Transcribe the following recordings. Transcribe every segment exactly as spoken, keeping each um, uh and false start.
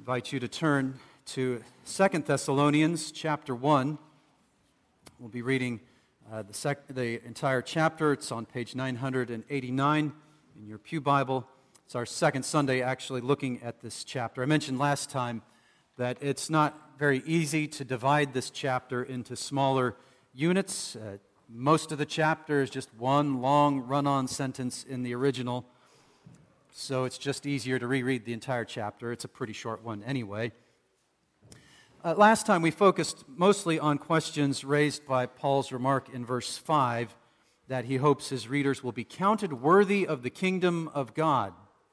invite you to turn to Second Thessalonians chapter one. We'll be reading uh, the, sec- the entire chapter. It's on page nine hundred eighty-nine in your Pew Bible. It's our second Sunday actually looking at this chapter. I mentioned last time that it's not very easy to divide this chapter into smaller units. Uh, most of the chapter is just one long run-on sentence in the original, so it's just easier to reread the entire chapter. It's a pretty short one anyway. Uh, last time we focused mostly on questions raised by Paul's remark in verse five that he hopes his readers will be counted worthy of the kingdom of God.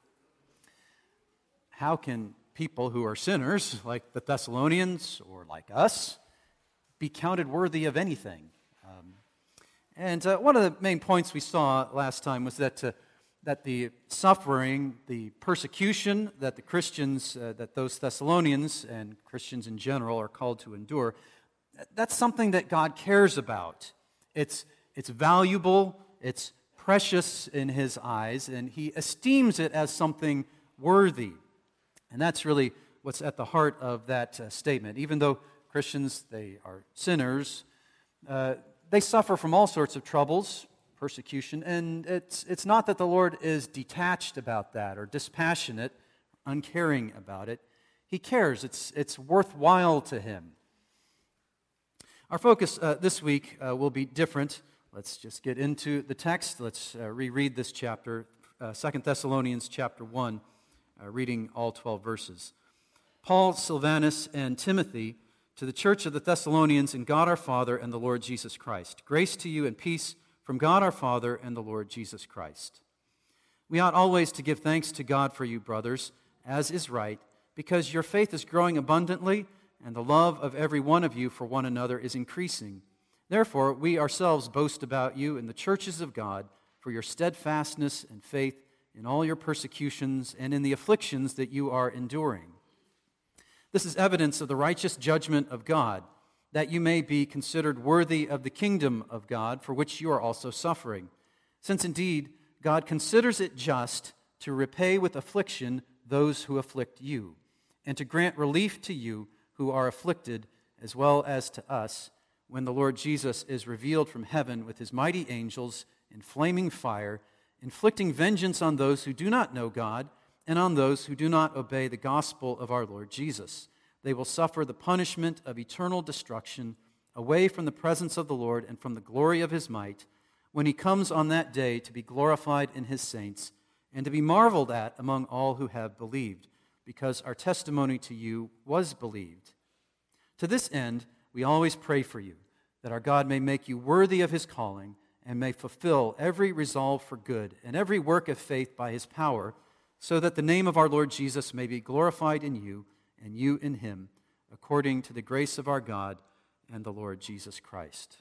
How can people who are sinners, like the Thessalonians or like us, be counted worthy of anything? Um, and uh, one of the main points we saw last time was that uh, that the suffering, the persecution that the Christians, uh, that those Thessalonians and Christians in general are called to endure, that's something that God cares about. It's, it's valuable, it's precious in His eyes, and He esteems it as something worthy. And that's really what's at the heart of that uh, statement. Even though Christians, they are sinners, uh, they suffer from all sorts of troubles, persecution, and it's it's not that the Lord is detached about that or dispassionate, uncaring about it. He cares. It's it's worthwhile to Him. Our focus uh, this week uh, will be different. Let's just get into the text. Let's uh, reread this chapter, uh, Second Thessalonians chapter one, uh, reading all twelve verses. Paul, Silvanus, and Timothy, to the church of the Thessalonians in God our Father and the Lord Jesus Christ. Grace to you and peace from God our Father and the Lord Jesus Christ. We ought always to give thanks to God for you, brothers, as is right, because your faith is growing abundantly, and the love of every one of you for one another is increasing. Therefore, we ourselves boast about you in the churches of God for your steadfastness and faith in all your persecutions and in the afflictions that you are enduring. This is evidence of the righteous judgment of God, that you may be considered worthy of the kingdom of God, for which you are also suffering. Since indeed God considers it just to repay with affliction those who afflict you, and to grant relief to you who are afflicted, as well as to us, when the Lord Jesus is revealed from heaven with His mighty angels in flaming fire, inflicting vengeance on those who do not know God, and on those who do not obey the gospel of our Lord Jesus. They will suffer the punishment of eternal destruction away from the presence of the Lord and from the glory of His might, when He comes on that day to be glorified in His saints and to be marveled at among all who have believed, because our testimony to you was believed. To this end, we always pray for you, that our God may make you worthy of His calling and may fulfill every resolve for good and every work of faith by His power, so that the name of our Lord Jesus may be glorified in you and you in Him, according to the grace of our God and the Lord Jesus Christ.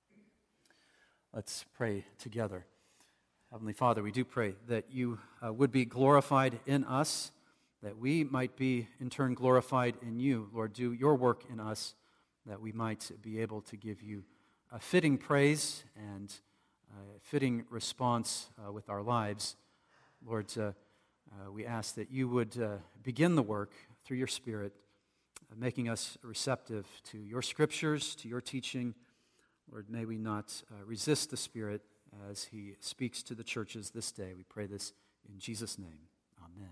Let's pray together. Heavenly Father, we do pray that you uh, would be glorified in us, that we might be in turn glorified in you. Lord, do your work in us, that we might be able to give you a fitting praise and a fitting response uh, with our lives. Lord, uh, uh, we ask that you would uh, begin the work through your Spirit, uh, making us receptive to your scriptures, to your teaching. Lord, may we not uh, resist the Spirit as He speaks to the churches this day. We pray this in Jesus' name. Amen.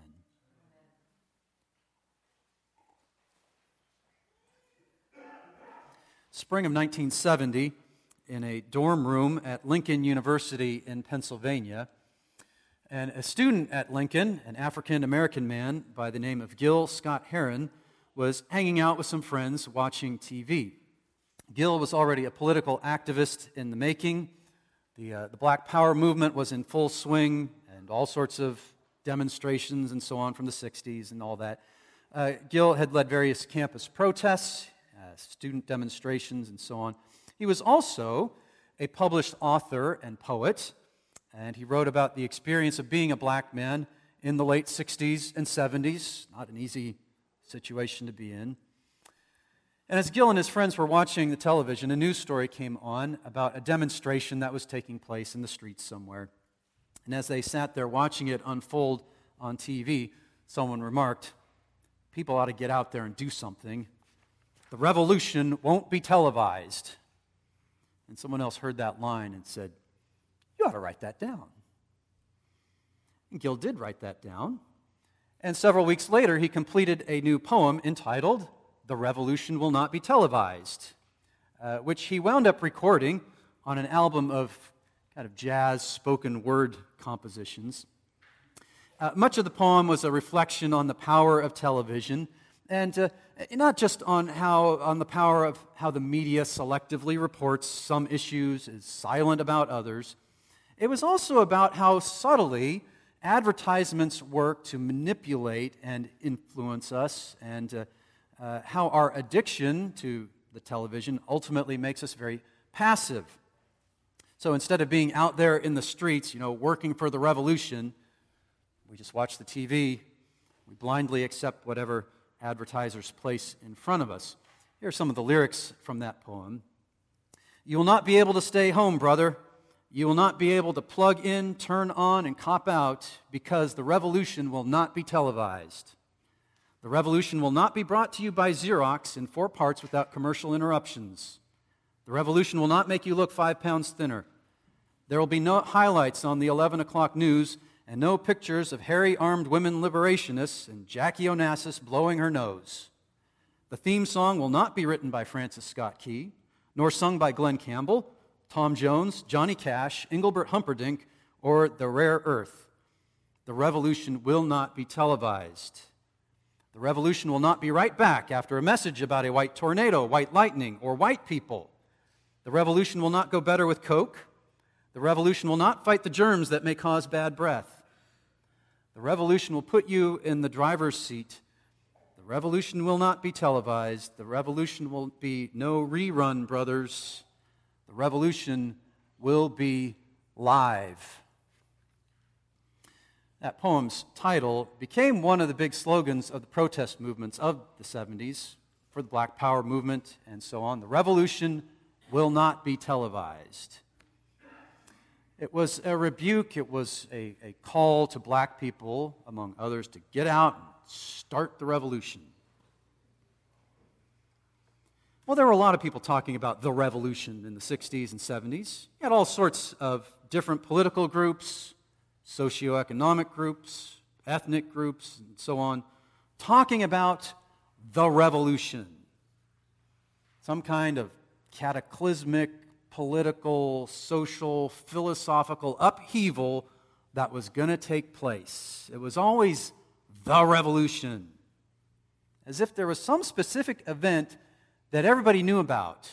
Spring of nineteen seventy, in a dorm room at Lincoln University in Pennsylvania, and a student at Lincoln, an African-American man by the name of Gil Scott Heron, was hanging out with some friends watching T V. Gil was already a political activist in the making. The, uh, the Black Power movement was in full swing, and all sorts of demonstrations and so on from the sixties and all that. Uh, Gil had led various campus protests, uh, student demonstrations, and so on. He was also a published author and poet, and he wrote about the experience of being a black man in the late sixties and seventies. Not an easy situation to be in. And as Gil and his friends were watching the television, a news story came on about a demonstration that was taking place in the streets somewhere. And as they sat there watching it unfold on T V, someone remarked, people ought to get out there and do something. The revolution won't be televised. And someone else heard that line and said, you ought to write that down. And Gill did write that down. And several weeks later, he completed a new poem entitled, The Revolution Will Not Be Televised, uh, which he wound up recording on an album of kind of jazz spoken word compositions. Uh, much of the poem was a reflection on the power of television, and uh, not just on how on the power of how the media selectively reports some issues, is silent about others. It was also about how subtly advertisements work to manipulate and influence us, and uh, uh, how our addiction to the television ultimately makes us very passive. So instead of being out there in the streets, you know, working for the revolution, we just watch the T V. We blindly accept whatever advertisers place in front of us. Here are some of the lyrics from that poem. You will not be able to stay home, brother. You will not be able to plug in, turn on, and cop out because the revolution will not be televised. The revolution will not be brought to you by Xerox in four parts without commercial interruptions. The revolution will not make you look five pounds thinner. There will be no highlights on the eleven o'clock news and no pictures of hairy armed women liberationists and Jackie Onassis blowing her nose. The theme song will not be written by Francis Scott Key, nor sung by Glenn Campbell, Tom Jones, Johnny Cash, Engelbert Humperdinck, or The Rare Earth. The revolution will not be televised. The revolution will not be right back after a message about a white tornado, white lightning, or white people. The revolution will not go better with Coke. The revolution will not fight the germs that may cause bad breath. The revolution will put you in the driver's seat. The revolution will not be televised. The revolution will be no rerun, brothers. The revolution will be live. That poem's title became one of the big slogans of the protest movements of the seventies for the Black Power movement and so on. The revolution will not be televised. It was a rebuke, it was a, a call to black people, among others, to get out and start the revolution. Well, there were a lot of people talking about the revolution in the sixties and seventies. You had all sorts of different political groups, socioeconomic groups, ethnic groups, and so on, talking about the revolution. Some kind of cataclysmic, political, social, philosophical upheaval that was going to take place. It was always the revolution, as if there was some specific event that everybody knew about.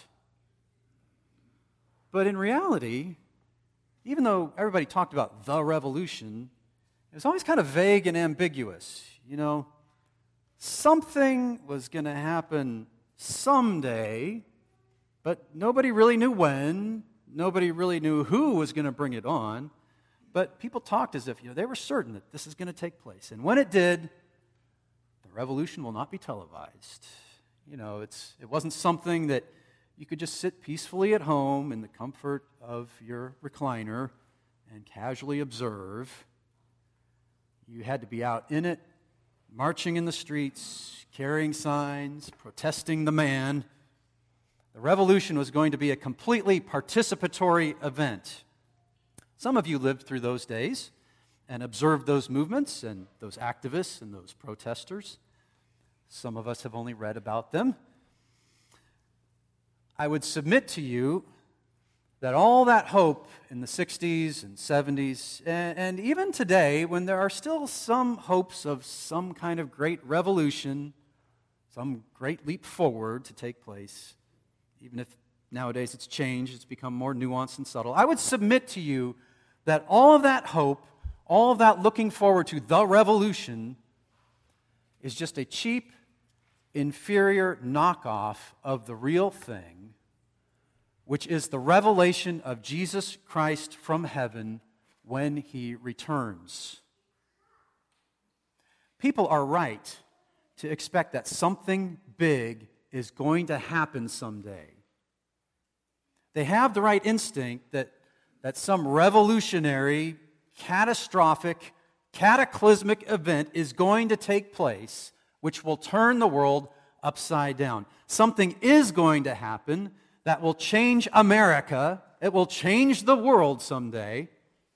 But in reality, even though everybody talked about the revolution, it was always kind of vague and ambiguous. You know, something was going to happen someday, but nobody really knew when. Nobody really knew who was going to bring it on. But people talked as if, you know, they were certain that this is going to take place. And when it did, the revolution will not be televised. You know, it's it wasn't something that you could just sit peacefully at home in the comfort of your recliner and casually observe. You had to be out in it, marching in the streets, carrying signs, protesting the man. The revolution was going to be a completely participatory event. Some of you lived through those days and observed those movements and those activists and those protesters. Some of us have only read about them. I would submit to you that all that hope in the sixties and seventies, and, and even today, when there are still some hopes of some kind of great revolution, some great leap forward to take place, even if nowadays it's changed, it's become more nuanced and subtle, I would submit to you that all of that hope, all of that looking forward to the revolution is just a cheap, inferior knockoff of the real thing, which is the revelation of Jesus Christ from heaven when he returns. People are right to expect that something big is going to happen someday. They have the right instinct that, that some revolutionary, catastrophic, cataclysmic event is going to take place which will turn the world upside down. Something is going to happen that will change America. It will change the world someday.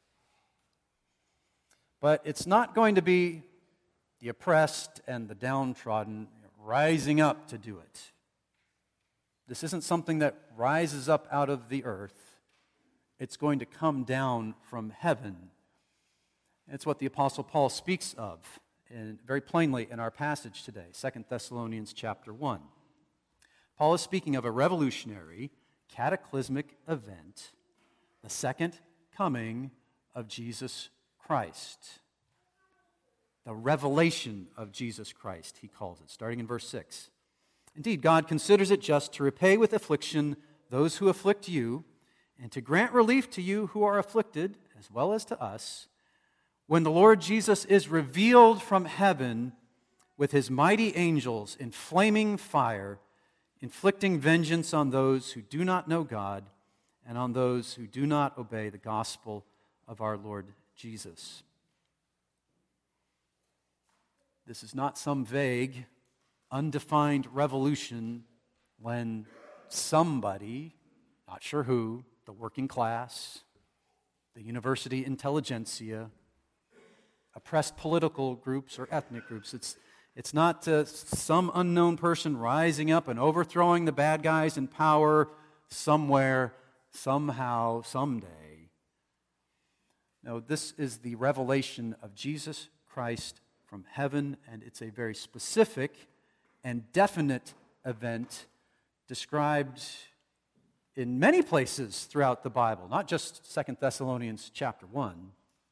But it's not going to be the oppressed and the downtrodden rising up to do it. This isn't something that rises up out of the earth. It's going to come down from heaven. It's what the Apostle Paul speaks of in, very plainly in our passage today, Second Thessalonians chapter one. Paul is speaking of a revolutionary, cataclysmic event, the second coming of Jesus Christ. The revelation of Jesus Christ, he calls it, starting in verse six. Indeed, God considers it just to repay with affliction those who afflict you, and to grant relief to you who are afflicted, as well as to us, when the Lord Jesus is revealed from heaven with his mighty angels in flaming fire, inflicting vengeance on those who do not know God and on those who do not obey the gospel of our Lord Jesus. This is not some vague, undefined revolution when somebody, not sure who, the working class, the university intelligentsia, oppressed political groups or ethnic groups. It's, it's not uh, some unknown person rising up and overthrowing the bad guys in power somewhere, somehow, someday. No, this is the revelation of Jesus Christ from heaven, and it's a very specific and definite event described in many places throughout the Bible, not just Second Thessalonians chapter one.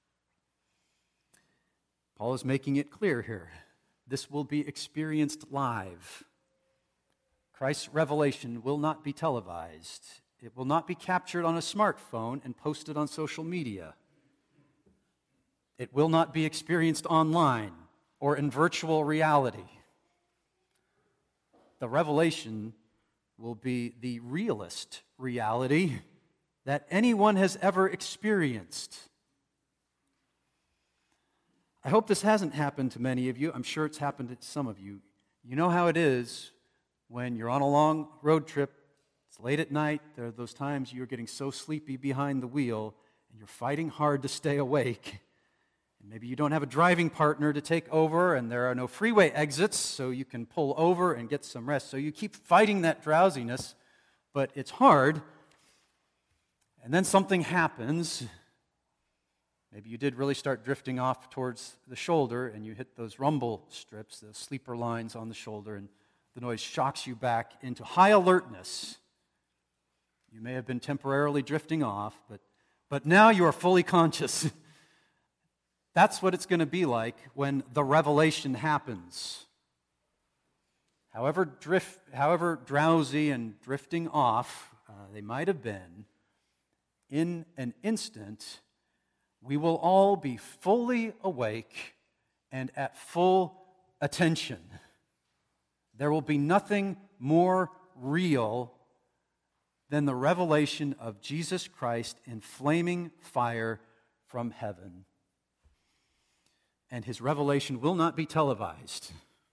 Paul is making it clear here. This will be experienced live. Christ's revelation will not be televised. It will not be captured on a smartphone and posted on social media. It will not be experienced online or in virtual reality. The revelation will be the realest reality that anyone has ever experienced. I hope this hasn't happened to many of you. I'm sure it's happened to some of you. You know how it is when you're on a long road trip, it's late at night, there are those times you're getting so sleepy behind the wheel and you're fighting hard to stay awake. And maybe you don't have a driving partner to take over and there are no freeway exits so you can pull over and get some rest. So you keep fighting that drowsiness, but it's hard. And then something happens. Maybe you did really start drifting off towards the shoulder and you hit those rumble strips, those sleeper lines on the shoulder, and the noise shocks you back into high alertness. You may have been temporarily drifting off, but, but now you are fully conscious. That's what it's going to be like when the revelation happens. However, drift, however drowsy and drifting off uh, they might have been, in an instant, we will all be fully awake and at full attention. There will be nothing more real than the revelation of Jesus Christ in flaming fire from heaven. And his revelation will not be televised.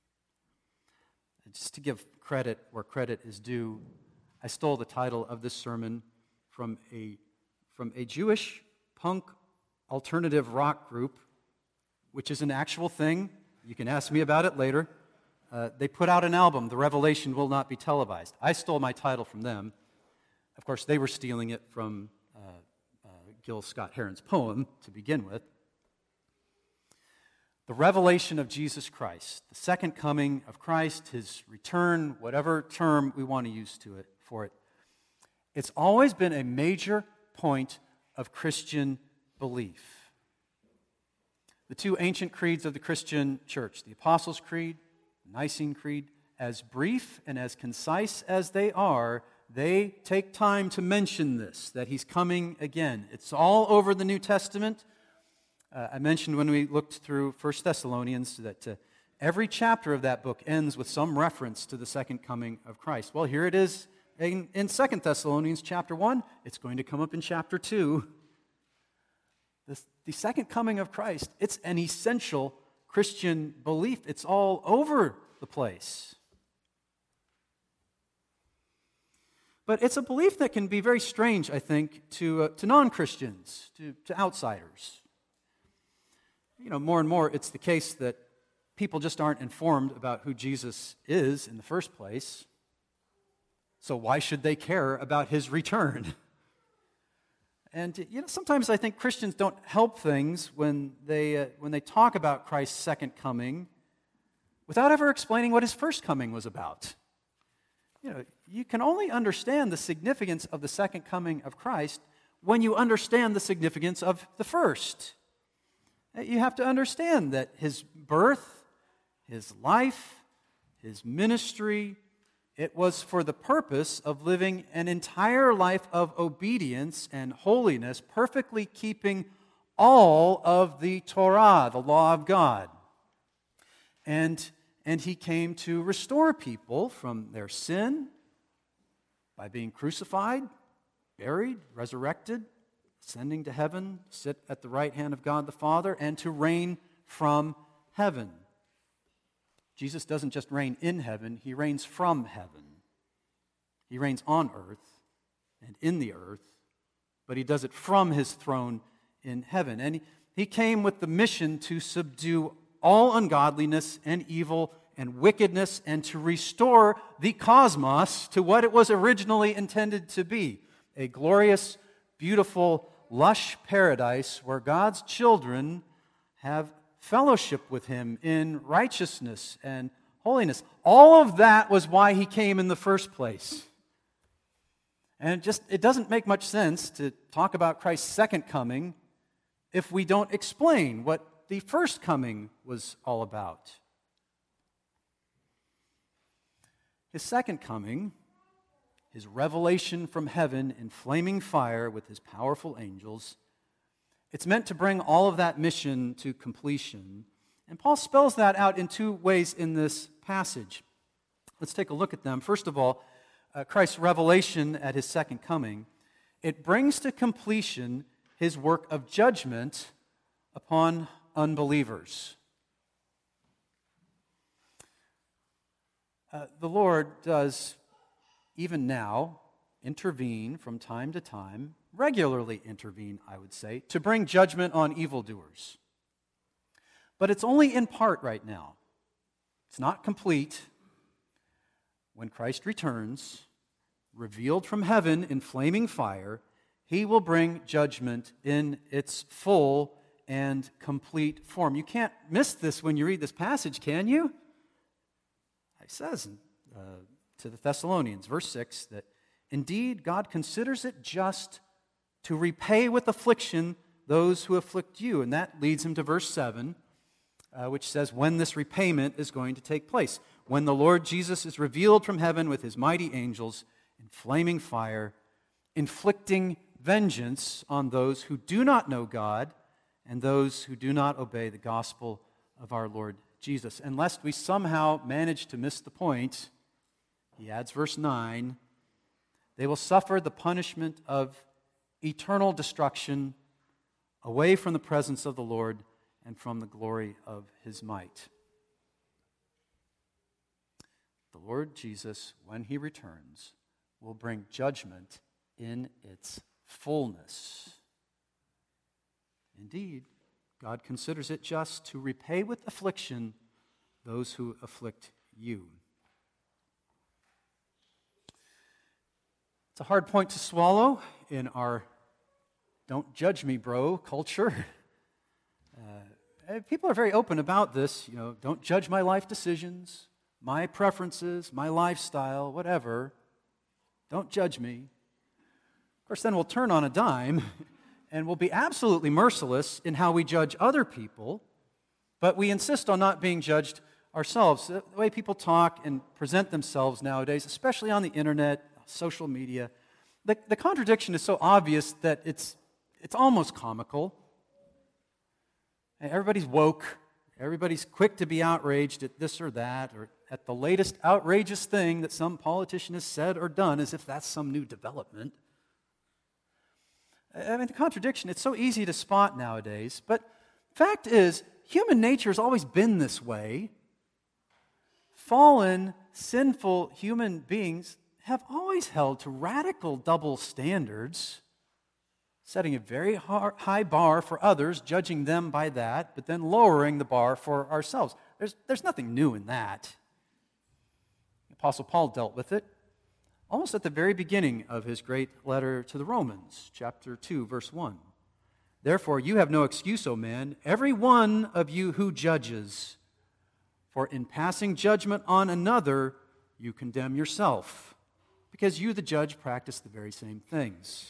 Just to give credit where credit is due, I stole the title of this sermon from a, from a Jewish punk alternative rock group, which is an actual thing. You can ask me about it later. Uh, they put out an album, The Revelation Will Not Be Televised. I stole my title from them. Of course, they were stealing it from uh, uh, Gil Scott-Heron's poem to begin with. The revelation of Jesus Christ, the second coming of Christ, his return, whatever term we want to use to it for it, it's always been a major point of Christian belief. The two ancient creeds of the Christian church, the Apostles' Creed, the Nicene Creed, as brief and as concise as they are, they take time to mention this, that he's coming again. It's all over the New Testament. Uh, I mentioned when we looked through First Thessalonians that uh, every chapter of that book ends with some reference to the second coming of Christ. Well, here it is in, in Second Thessalonians chapter one. It's going to come up in chapter two. The, the second coming of Christ, it's an essential Christian belief. It's all over the place. But it's a belief that can be very strange, I think, to, uh, to non-Christians, to, to outsiders. You know, more and more it's the case that people just aren't informed about who Jesus is in the first place. So why should they care about his return? And you know, sometimes I think Christians don't help things when they uh, when they talk about Christ's second coming without ever explaining what his first coming was about. You know, you can only understand the significance of the second coming of Christ when you understand the significance of the first. You have to understand that his birth, his life, his ministry, it was for the purpose of living an entire life of obedience and holiness, perfectly keeping all of the Torah, the law of God. And, and he came to restore people from their sin by being crucified, buried, resurrected, ascending to heaven, sit at the right hand of God the Father, and to reign from heaven. Jesus doesn't just reign in heaven, he reigns from heaven. He reigns on earth and in the earth, but he does it from his throne in heaven. And he, he came with the mission to subdue all ungodliness and evil and wickedness and to restore the cosmos to what it was originally intended to be, a glorious, beautiful, lush paradise where God's children have fellowship with him in righteousness and holiness. All of that was why he came in the first place. And it just it doesn't make much sense to talk about Christ's second coming if we don't explain what the first coming was all about. His second coming, his revelation from heaven in flaming fire with his powerful angels, it's meant to bring all of that mission to completion. And Paul spells that out in two ways in this passage. Let's take a look at them. First of all, uh, Christ's revelation at his second coming, it brings to completion his work of judgment upon unbelievers. Uh, the Lord does, even now, intervene from time to time, regularly intervene, I would say, to bring judgment on evildoers. But it's only in part right now. It's not complete. When Christ returns, revealed from heaven in flaming fire, he will bring judgment in its full and complete form. You can't miss this when you read this passage, can you? It says uh, to the Thessalonians, verse six, that indeed God considers it just to repay with affliction those who afflict you. And that leads him to verse seven, uh, which says when this repayment is going to take place. When the Lord Jesus is revealed from heaven with his mighty angels in flaming fire, inflicting vengeance on those who do not know God and those who do not obey the gospel of our Lord Jesus. And lest we somehow manage to miss the point, he adds verse nine, they will suffer the punishment of eternal destruction away from the presence of the Lord and from the glory of his might. The Lord Jesus, when he returns, will bring judgment in its fullness. Indeed, God considers it just to repay with affliction those who afflict you. It's a hard point to swallow in our don't judge me, bro culture. Uh, people are very open about this. You know, don't judge my life decisions, my preferences, my lifestyle, whatever. Don't judge me. Of course, then we'll turn on a dime and we'll be absolutely merciless in how we judge other people, but we insist on not being judged ourselves. The way people talk and present themselves nowadays, especially on the internet, social media, the, the contradiction is so obvious that it's it's almost comical. And everybody's woke. Everybody's quick to be outraged at this or that, or at the latest outrageous thing that some politician has said or done, as if that's some new development. I mean, the contradiction, it's so easy to spot nowadays, but fact is, human nature has always been this way. fallen, sinful human beings have always held to radical double standards, setting a very high bar for others, judging them by that, but then lowering the bar for ourselves. There's, there's nothing new in that. The Apostle Paul dealt with it almost at the very beginning of his great letter to the Romans, chapter two, verse one. Therefore, you have no excuse, O man, every one of you who judges. For in passing judgment on another, you condemn yourself, because you, the judge, practice the very same things.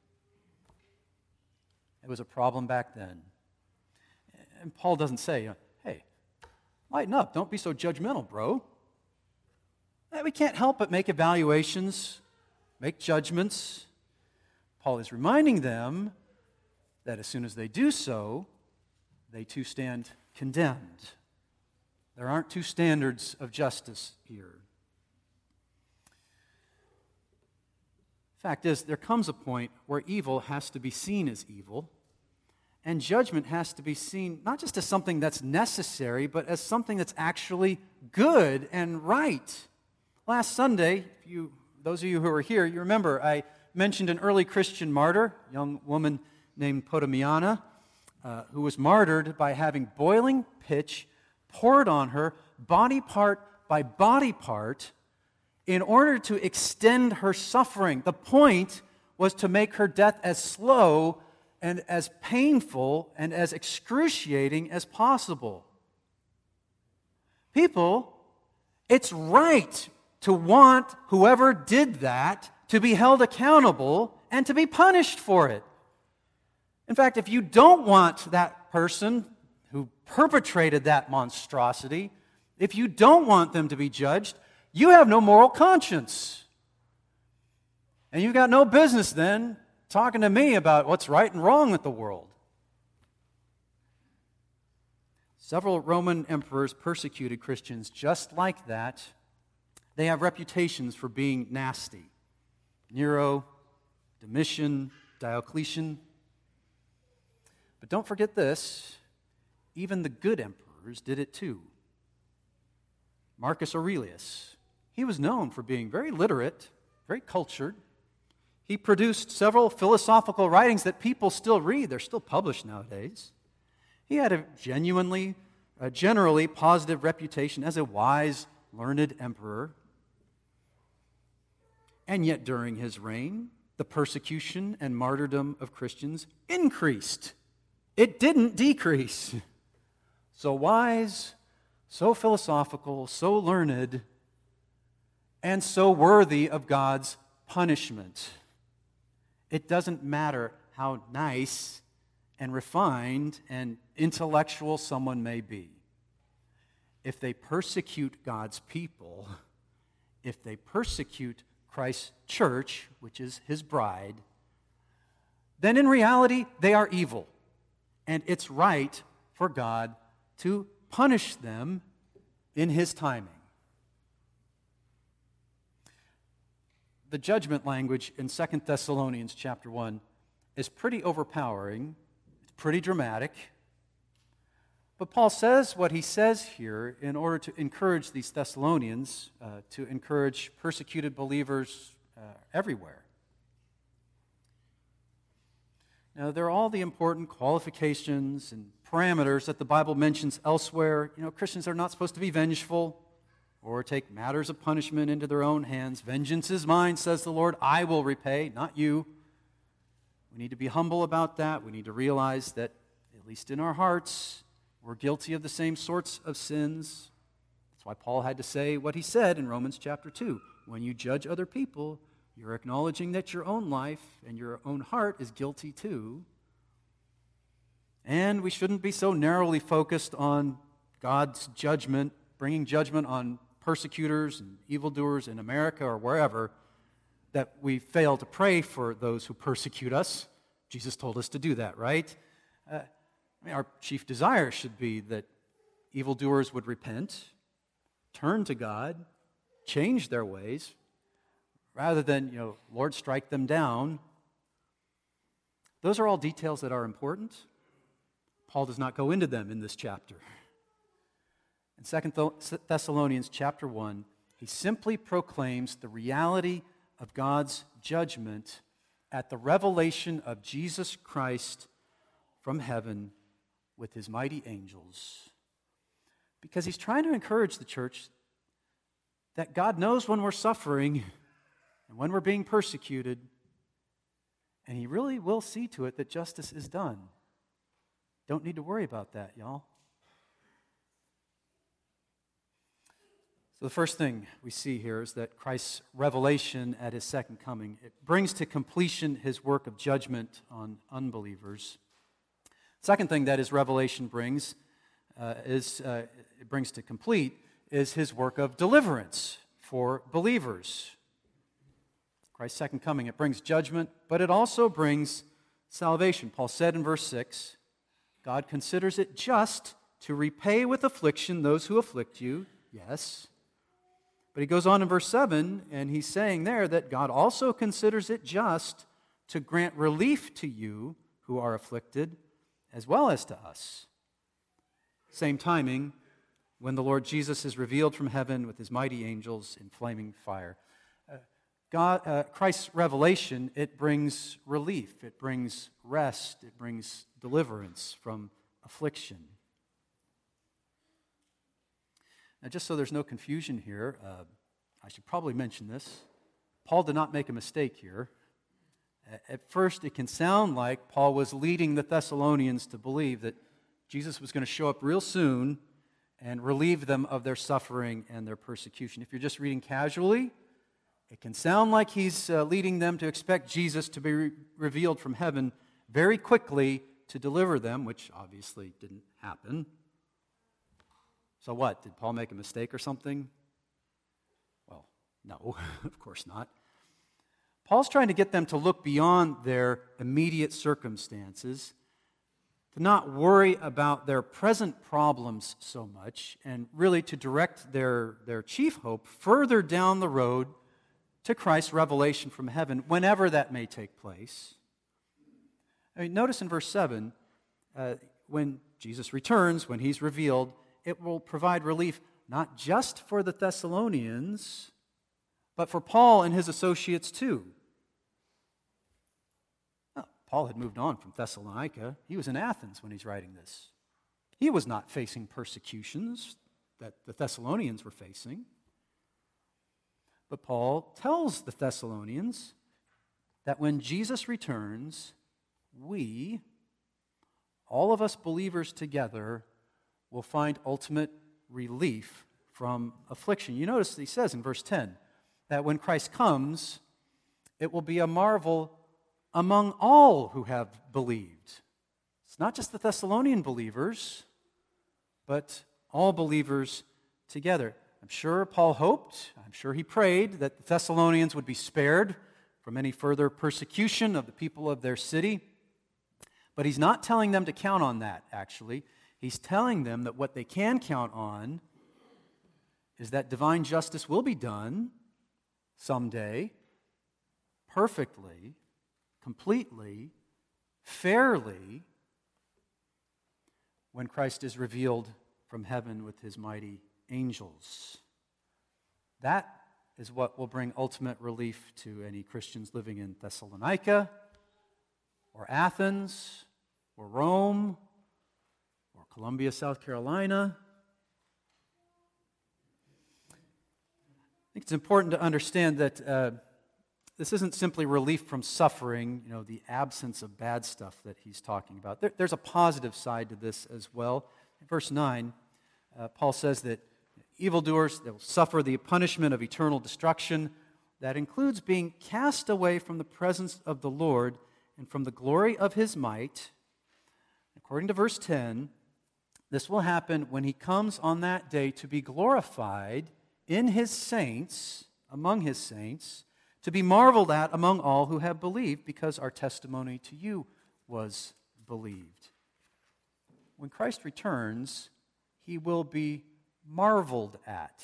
It was a problem back then. And Paul doesn't say, hey, lighten up, don't be so judgmental, bro. We can't help but make evaluations, make judgments. Paul is reminding them that as soon as they do so, they too stand condemned. There aren't two standards of justice here. Fact is, there comes a point where evil has to be seen as evil, and judgment has to be seen not just as something that's necessary, but as something that's actually good and right. Last Sunday, if you, those of you who were here, you remember I mentioned an early Christian martyr, a young woman named Podamiana, uh, who was martyred by having boiling pitch poured on her, body part by body part, in order to extend her suffering. The point was to make her death as slow and as painful and as excruciating as possible. People, it's right to want whoever did that to be held accountable and to be punished for it. In fact, if you don't want that person who perpetrated that monstrosity, if you don't want them to be judged, you have no moral conscience. And you've got no business then talking to me about what's right and wrong with the world. Several Roman emperors persecuted Christians just like that. They have reputations for being nasty. Nero, Domitian, Diocletian. But don't forget this, even the good emperors did it too. Marcus Aurelius, he was known for being very literate, very cultured. He produced several philosophical writings that people still read. They're still published nowadays. He had a genuinely, a generally positive reputation as a wise, learned emperor. And yet during his reign, the persecution and martyrdom of Christians increased. It didn't decrease. So wise, so philosophical, so learned, and so worthy of God's punishment. It doesn't matter how nice and refined and intellectual someone may be. If they persecute God's people, if they persecute Christ's church, which is his bride, then in reality they are evil. And it's right for God to punish them in his timing. The judgment language in Second Thessalonians chapter one is pretty overpowering. It's pretty dramatic. But Paul says what he says here in order to encourage these Thessalonians, uh, to encourage persecuted believers uh, everywhere. Now, there are all the important qualifications and parameters that the Bible mentions elsewhere. You know, Christians are not supposed to be vengeful or take matters of punishment into their own hands. Vengeance is mine, says the Lord. I will repay, not you. We need to be humble about that. We need to realize that, at least in our hearts, we're guilty of the same sorts of sins. That's why Paul had to say what he said in Romans chapter two. When you judge other people, you're acknowledging that your own life and your own heart is guilty too. And we shouldn't be so narrowly focused on God's judgment, bringing judgment on persecutors and evildoers in America or wherever, that we fail to pray for those who persecute us. Jesus told us to do that, right? Uh, I mean, our chief desire should be that evildoers would repent, turn to God, change their ways, rather than, you know, Lord, strike them down. Those are all details that are important. Paul does not go into them in this chapter. In Second Thessalonians chapter one, he simply proclaims the reality of God's judgment at the revelation of Jesus Christ from heaven with his mighty angels. Because he's trying to encourage the church that God knows when we're suffering and when we're being persecuted, and he really will see to it that justice is done. Don't need to worry about that, y'all. So the first thing we see here is that Christ's revelation at his second coming, it brings to completion his work of judgment on unbelievers. Second thing that his revelation brings uh, is uh, it brings to complete is his work of deliverance for believers. Christ's second coming, it brings judgment, but it also brings salvation. Paul said in verse six, God considers it just to repay with affliction those who afflict you. Yes. But he goes on in verse seven, and he's saying there that God also considers it just to grant relief to you who are afflicted, as well as to us. Same timing, when the Lord Jesus is revealed from heaven with his mighty angels in flaming fire. Uh, God, uh, Christ's revelation, it brings relief, it brings rest, it brings deliverance from affliction. Now, just so there's no confusion here, uh, I should probably mention this. Paul did not make a mistake here. At first, it can sound like Paul was leading the Thessalonians to believe that Jesus was going to show up real soon and relieve them of their suffering and their persecution. If you're just reading casually, it can sound like he's uh, leading them to expect Jesus to be re- revealed from heaven very quickly to deliver them, which obviously didn't happen. So what? Did Paul make a mistake or something? Well, no, of course not. Paul's trying to get them to look beyond their immediate circumstances, to not worry about their present problems so much, and really to direct their, their chief hope further down the road to Christ's revelation from heaven, whenever that may take place. I mean, notice in verse seven, uh, when Jesus returns, when he's revealed, it will provide relief not just for the Thessalonians, but for Paul and his associates too. Well, Paul had moved on from Thessalonica. He was in Athens when he's writing this. He was not facing persecutions that the Thessalonians were facing. But Paul tells the Thessalonians that when Jesus returns, we, all of us believers together, will find ultimate relief from affliction. You notice he says in verse ten that when Christ comes, it will be a marvel among all who have believed. It's not just the Thessalonian believers, but all believers together. I'm sure Paul hoped, I'm sure he prayed that the Thessalonians would be spared from any further persecution of the people of their city. But he's not telling them to count on that, actually. He's telling them that what they can count on is that divine justice will be done someday, perfectly, completely, fairly, when Christ is revealed from heaven with his mighty angels. That is what will bring ultimate relief to any Christians living in Thessalonica, or Athens, or Rome, or Columbia, South Carolina. I think it's important to understand that uh, this isn't simply relief from suffering, you know, the absence of bad stuff that he's talking about. There, there's a positive side to this as well. In verse nine, uh, Paul says that evildoers, they will suffer the punishment of eternal destruction. That includes being cast away from the presence of the Lord and from the glory of his might. According to verse ten, this will happen when he comes on that day to be glorified in his saints, among his saints, to be marveled at among all who have believed, because our testimony to you was believed. When Christ returns, he will be marveled at,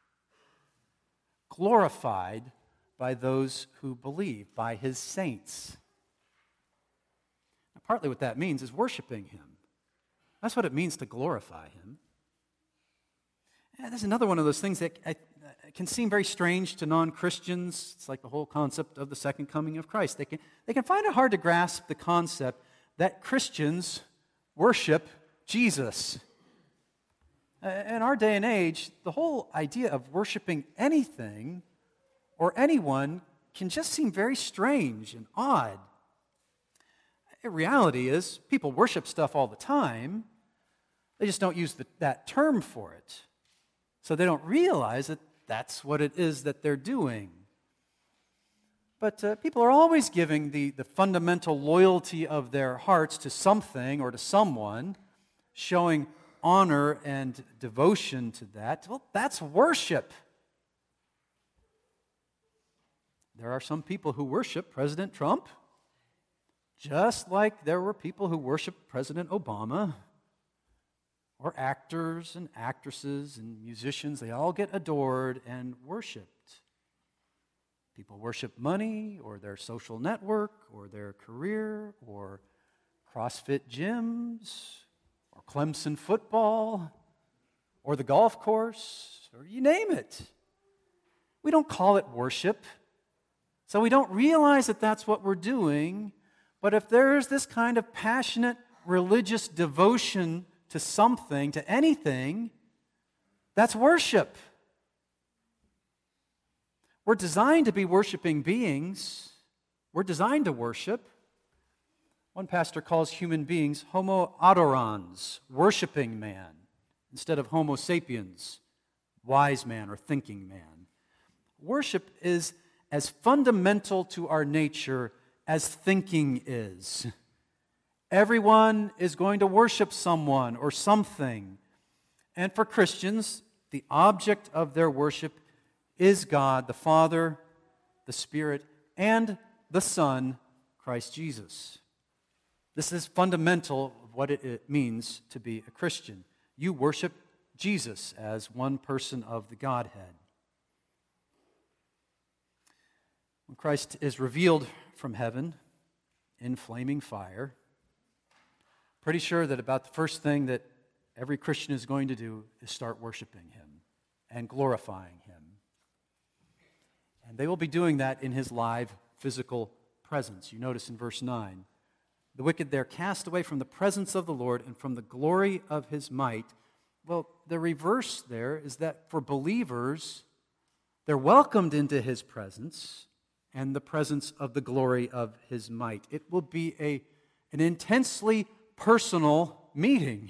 glorified by those who believe, by his saints. Now, partly what that means is worshiping him. That's what it means to glorify him. Yeah, there's another one of those things that I, uh, can seem very strange to non-Christians. It's like the whole concept of the second coming of Christ. They can, they can find it hard to grasp the concept that Christians worship Jesus. Uh, in our day and age, the whole idea of worshiping anything or anyone can just seem very strange and odd. The reality is, people worship stuff all the time. They just don't use the, that term for it. So they don't realize that that's what it is that they're doing. But uh, people are always giving the, the fundamental loyalty of their hearts to something or to someone, showing honor and devotion to that. Well, that's worship. There are some people who worship President Trump, just like there were people who worshiped President Obama, or actors and actresses and musicians. They all get adored and worshiped. People worship money or their social network or their career or CrossFit gyms or Clemson football or the golf course or you name it. We don't call it worship, so we don't realize that that's what we're doing. But if there's this kind of passionate religious devotion to something, to anything, that's worship. We're designed to be worshiping beings. We're designed to worship. One pastor calls human beings homo adorans, worshiping man, instead of homo sapiens, wise man or thinking man. Worship is as fundamental to our nature as thinking is. Everyone is going to worship someone or something. And for Christians, the object of their worship is God, the Father, the Spirit, and the Son, Christ Jesus. This is fundamental of what it means to be a Christian. You worship Jesus as one person of the Godhead. When Christ is revealed from heaven in flaming fire, pretty sure that about the first thing that every Christian is going to do is start worshiping Him and glorifying Him. And they will be doing that in His live physical presence. You notice in verse nine, the wicked there cast away from the presence of the Lord and from the glory of His might. Well, the reverse there is that for believers, they're welcomed into His presence and the presence of the glory of His might. It will be a, an intensely personal meeting.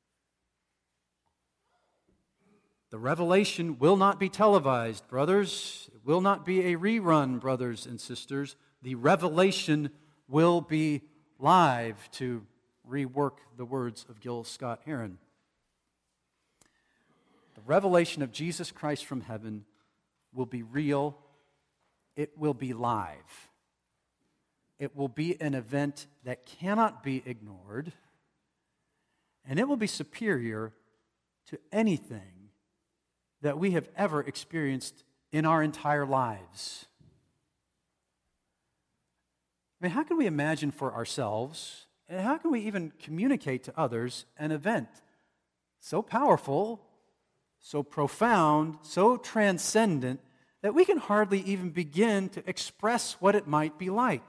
The revelation will not be televised, brothers. It will not be a rerun, brothers and sisters. The revelation will be live, to rework the words of Gil Scott-Heron. The revelation of Jesus Christ from heaven will be real. It will be live. It will be an event that cannot be ignored, and it will be superior to anything that we have ever experienced in our entire lives. I mean, how can we imagine for ourselves, and how can we even communicate to others an event so powerful, so profound, so transcendent, that we can hardly even begin to express what it might be like?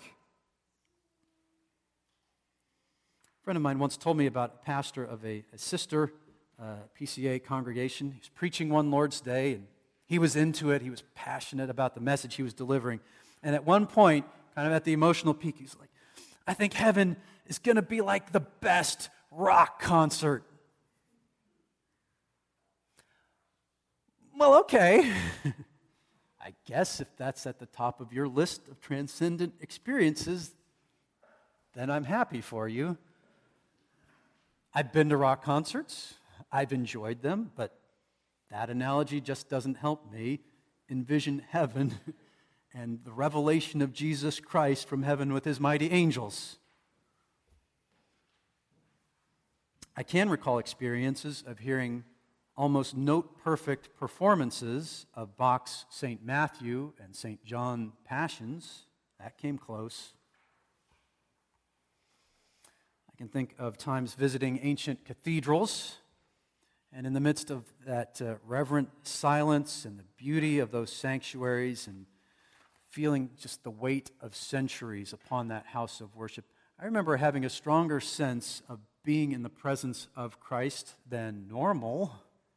A friend of mine once told me about a pastor of a, a sister uh, P C A congregation. He was preaching one Lord's Day, and he was into it. He was passionate about the message he was delivering. And at one point, kind of at the emotional peak, he's like, I think heaven is going to be like the best rock concert. Well, okay. I guess if that's at the top of your list of transcendent experiences, then I'm happy for you. I've been to rock concerts. I've enjoyed them, but that analogy just doesn't help me envision heaven and the revelation of Jesus Christ from heaven with His mighty angels. I can recall experiences of hearing almost note-perfect performances of Bach's Saint Matthew and Saint John Passions. That came close. I can think of times visiting ancient cathedrals And in the midst of that uh, reverent silence and the beauty of those sanctuaries and feeling just the weight of centuries upon that house of worship, I remember having a stronger sense of being in the presence of Christ than normal.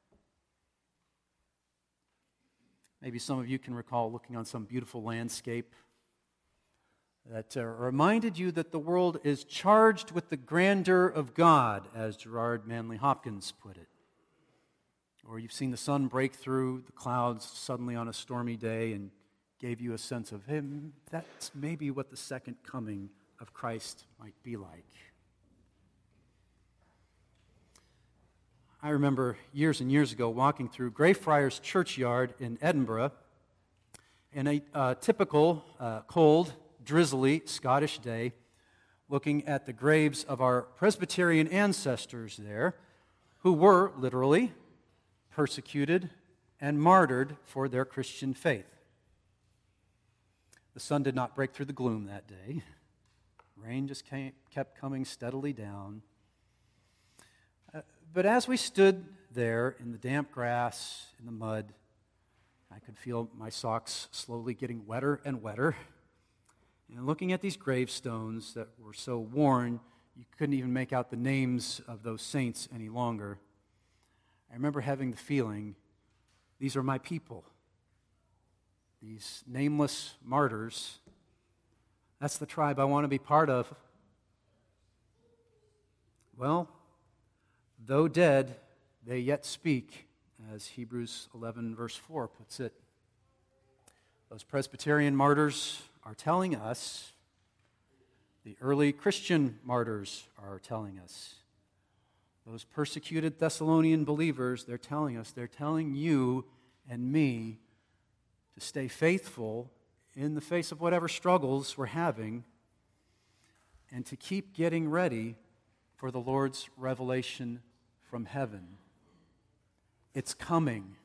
Maybe some of you can recall looking on some beautiful landscape that uh, reminded you that the world is charged with the grandeur of God, as Gerard Manley Hopkins put it. Or you've seen the sun break through the clouds suddenly on a stormy day and gave you a sense of, hey, that's maybe what the second coming of Christ might be like. I remember years and years ago walking through Greyfriars Churchyard in Edinburgh in a uh, typical uh, cold, drizzly Scottish day, looking at the graves of our Presbyterian ancestors there, who were literally persecuted and martyred for their Christian faith. The sun did not break through the gloom that day. Rain just came, kept coming steadily down. Uh, but as we stood there in the damp grass, in the mud, I could feel my socks slowly getting wetter and wetter. And looking at these gravestones that were so worn, you couldn't even make out the names of those saints any longer. I remember having the feeling, these are my people. These nameless martyrs, that's the tribe I want to be part of. Well, though dead, they yet speak, as Hebrews eleven verse four puts it. Those Presbyterian martyrs are telling us, the early Christian martyrs are telling us, those persecuted Thessalonian believers, they're telling us, they're telling you and me to stay faithful in the face of whatever struggles we're having and to keep getting ready for the Lord's revelation from heaven. It's coming.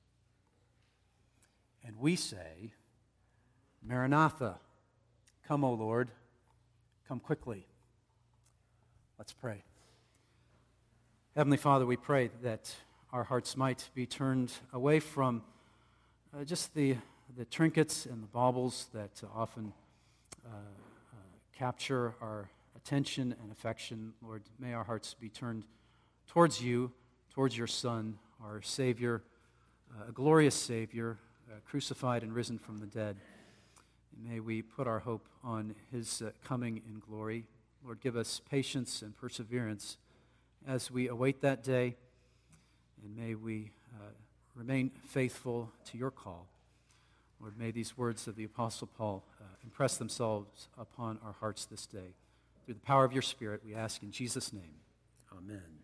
And we say, Maranatha, come, O Lord, come quickly. Let's pray. Heavenly Father, we pray that our hearts might be turned away from uh, just the, the trinkets and the baubles that uh, often uh, uh, capture our attention and affection. Lord, may our hearts be turned towards you, towards your Son, our Savior, uh, a glorious Savior, uh, crucified and risen from the dead. And may we put our hope on his uh, coming in glory. Lord, give us patience and perseverance as we await that day, and may we uh, remain faithful to your call. Lord, may these words of the Apostle Paul uh, impress themselves upon our hearts this day. Through the power of your Spirit, we ask in Jesus' name. Amen.